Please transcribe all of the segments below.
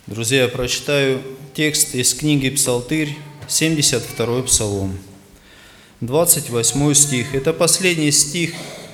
Друзья, я прочитаю текст из книги Псалтырь, 72-й Псалом, 28 стих. Это последний стих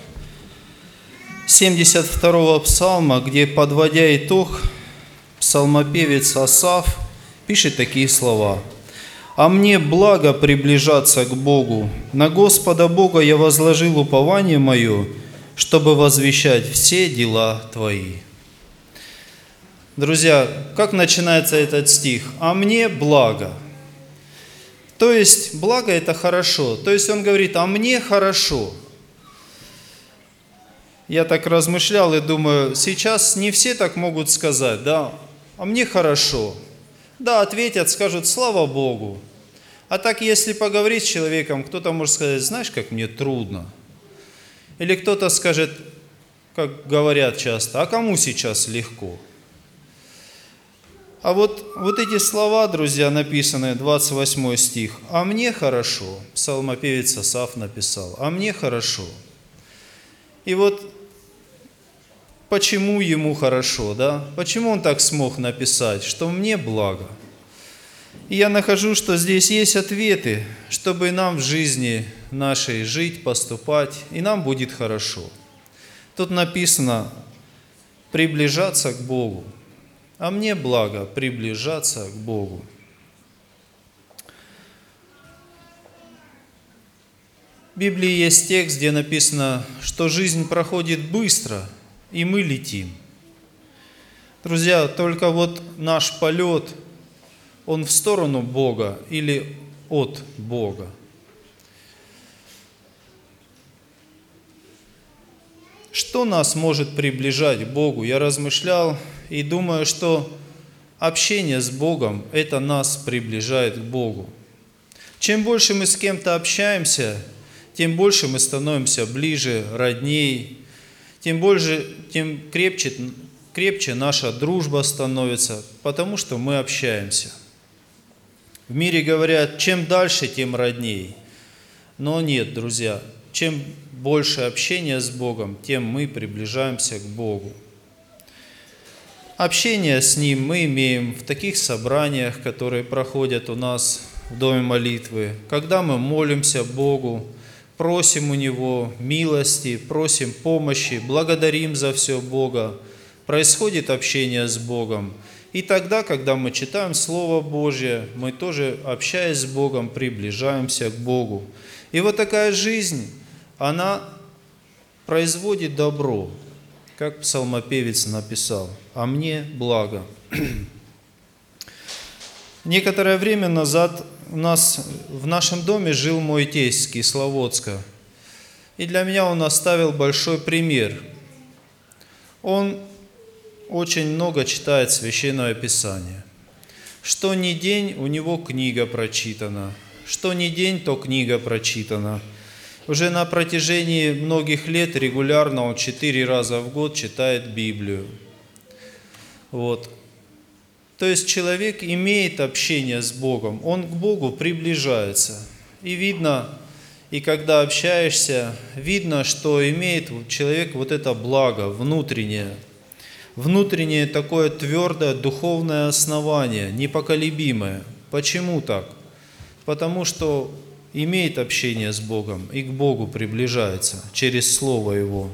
72-го Псалма, где, подводя итог, псалмопевец Асаф пишет такие слова. «А мне благо приближаться к Богу. На Господа Бога я возложил упование мое, чтобы возвещать все дела Твои». Друзья, как начинается этот стих? «А мне благо». То есть, благо – это хорошо. То есть, он говорит, а мне хорошо. Я так размышлял и думаю, сейчас не все так могут сказать, да, а мне хорошо. Да, ответят, скажут, слава Богу. А так, если поговорить с человеком, кто-то может сказать, знаешь, как мне трудно. Или кто-то скажет, как говорят часто, а кому сейчас легко? А вот эти слова, друзья, написанные, 28 стих, «А мне хорошо», псалмопевец Асаф написал, «А мне хорошо». И вот почему ему хорошо, да? Почему он так смог написать, что мне благо? И я нахожу, что здесь есть ответы, чтобы нам в жизни нашей жить, поступать, и нам будет хорошо. Тут написано «приближаться к Богу». А мне благо приближаться к Богу. В Библии есть текст, где написано, что жизнь проходит быстро, и мы летим. Друзья, только вот наш полет, он в сторону Бога или от Бога. Что нас может приближать к Богу? Я размышлял и думаю, что общение с Богом – это нас приближает к Богу. Чем больше мы с кем-то общаемся, тем больше мы становимся ближе, родней, тем крепче наша дружба становится, потому что мы общаемся. В мире говорят, чем дальше, тем родней. Но нет, друзья, чем больше общения с Богом, тем мы приближаемся к Богу. Общение с Ним мы имеем в таких собраниях, которые проходят у нас в Доме молитвы, когда мы молимся Богу, просим у Него милости, просим помощи, благодарим за все Бога, происходит общение с Богом. И тогда, когда мы читаем Слово Божье, мы тоже, общаясь с Богом, приближаемся к Богу. И вот такая жизнь, она производит добро, как псалмопевец написал, «А мне благо». Некоторое время назад в нашем доме жил мой тесть с Кисловодска. И для меня он оставил большой пример. Он очень много читает Священное Писание. Что ни день, у него книга прочитана. Что ни день, то книга прочитана. Уже на протяжении многих лет регулярно он 4 раза в год читает Библию. Вот. То есть человек имеет общение с Богом, он к Богу приближается. И видно, и когда общаешься, видно, что имеет человек вот это благо внутреннее такое твердое духовное основание, непоколебимое. Почему так? Потому что имеет общение с Богом и к Богу приближается через Слово Его.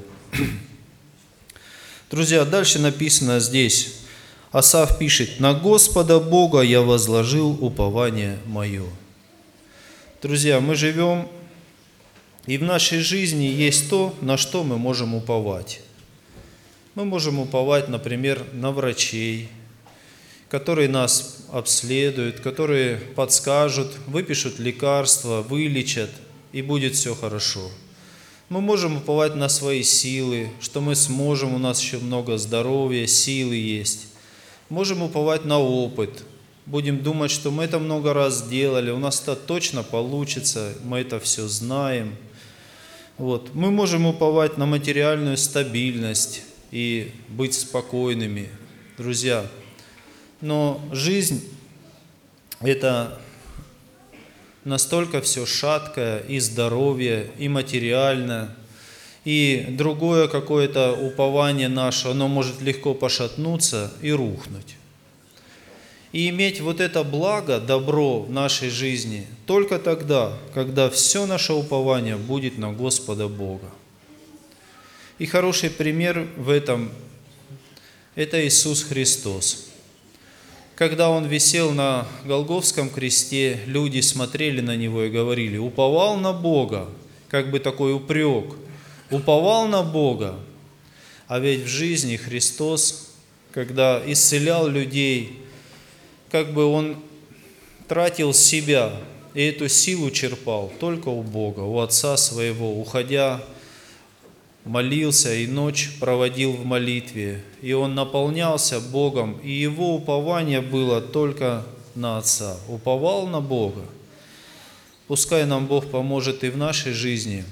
Друзья, дальше написано здесь, Асаф пишет, «На Господа Бога я возложил упование мое». Друзья, мы живем, и в нашей жизни есть то, на что мы можем уповать. Мы можем уповать, например, на врачей, которые нас обследуют, которые подскажут, выпишут лекарства, вылечат, и будет все хорошо. Мы можем уповать на свои силы, что мы сможем, у нас еще много здоровья, силы есть. Можем уповать на опыт. Будем думать, что мы это много раз делали, у нас это точно получится, мы это все знаем. Вот. Мы можем уповать на материальную стабильность и быть спокойными, друзья. Но жизнь – это настолько все шаткое, и здоровье, и материально, и другое какое-то упование наше, оно может легко пошатнуться и рухнуть. и иметь вот это благо, добро в нашей жизни только тогда, когда все наше упование будет на Господа Бога. И хороший пример в этом – это Иисус Христос. Когда Он висел на Голгофском кресте, люди смотрели на Него и говорили: «Уповал на Бога», как бы такой упрек, «уповал на Бога». А ведь в жизни Христос, когда исцелял людей, как бы Он тратил себя и эту силу черпал только у Бога, у Отца Своего, уходя, молился и ночь проводил в молитве, и Он наполнялся Богом, и Его упование было только на Отца, уповал на Бога. Пускай нам Бог поможет и в нашей жизни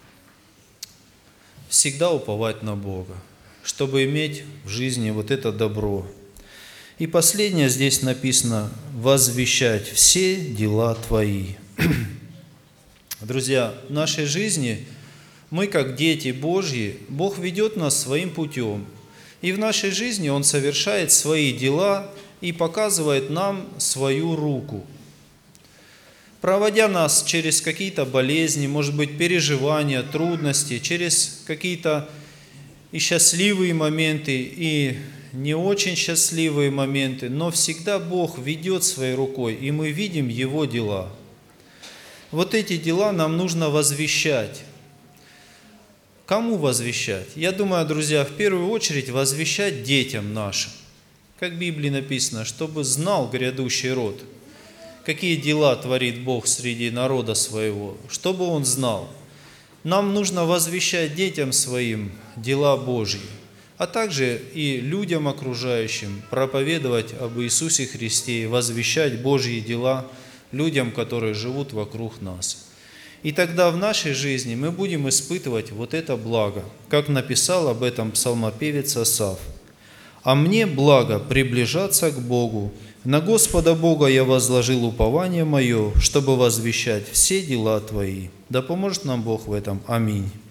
всегда уповать на Бога, чтобы иметь в жизни вот это добро. И последнее здесь написано: «возвещать все дела Твои». Друзья, в нашей жизни мы, как дети Божьи, Бог ведет нас своим путем. И в нашей жизни Он совершает свои дела и показывает нам свою руку. Проводя нас через какие-то болезни, может быть, переживания, трудности, через какие-то и счастливые моменты, и не очень счастливые моменты, но всегда Бог ведет своей рукой, и мы видим Его дела. Вот эти дела нам нужно возвещать. Кому возвещать? Я думаю, друзья, в первую очередь возвещать детям нашим. Как в Библии написано, чтобы знал грядущий род, какие дела творит Бог среди народа своего, чтобы он знал. Нам нужно возвещать детям своим дела Божьи, а также и людям окружающим проповедовать об Иисусе Христе и возвещать Божьи дела людям, которые живут вокруг нас. И тогда в нашей жизни мы будем испытывать вот это благо, как написал об этом псалмопевец Асаф. «А мне благо приближаться к Богу, на Господа Бога я возложил упование мое, чтобы возвещать все дела Твои». Да поможет нам Бог в этом. Аминь.